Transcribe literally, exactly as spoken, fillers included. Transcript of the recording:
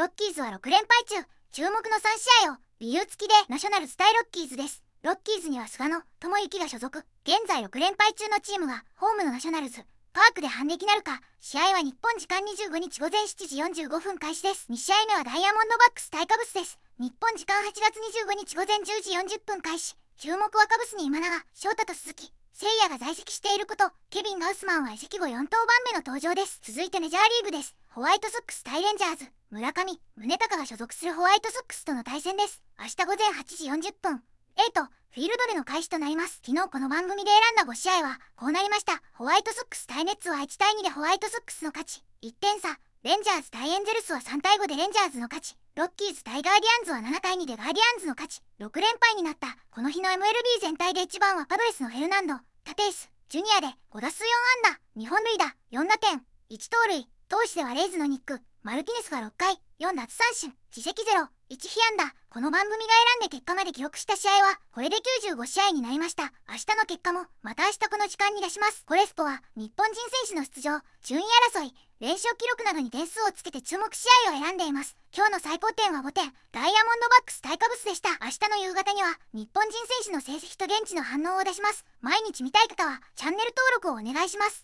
ロッキーズはろく連敗中。注目のさん試合を理由付きでナショナルズ対ロッキーズです。ロッキーズには菅野智之が所属。現在ろく連敗中のチームがホームのナショナルズパークで反撃なるか。試合は日本時間にじゅうごにち午前しちじよんじゅうごふん開始です。に試合目はダイヤモンドバックス対カブスです。日本時間はちがつにじゅうごにち午前じゅうじよんじゅっぷん開始。注目はカブスに今永、翔太と鈴木誠也が在籍していること。ケビン・ガウスマンは移籍後よんとうばんめの登場です。続いてメジャーリーグです。ホワイトソックス対レンジャーズ。村上宗隆が所属するホワイトソックスとの対戦です。明日午前はちじよんじゅっぷんエイトフィールドでの開始となります。昨日この番組で選んだご試合はこうなりました。ホワイトソックス対ネッツはいちたいにでホワイトソックスの勝ち。いってん差。レンジャーズ対エンゼルスはさんたいごでレンジャーズの勝ち。ロッキーズ対ガーディアンズはななたいにでガーディアンズの勝ち。ろく連敗になったこの日の エムエルビー 全体でいちばんはパドレスのフェルナンド・タテイスジュニアでごだすうよんあんだにほんるいだよんだてんいちとうるい。投手ではレイズのニック・マルティネスがろっかいよんだつさんしん自責ゼロいち被安打。この番組が選んで結果まで記録した試合はこれできゅうじゅうごしあいになりました。明日の結果もまた明日この時間に出します。コレスポは日本人選手の出場、順位争い、連勝記録などに点数をつけて注目試合を選んでいます。今日の最高点はごてん、ダイヤモンドバックス対カブスでした。明日の夕方には日本人選手の成績と現地の反応を出します。毎日見たい方はチャンネル登録をお願いします。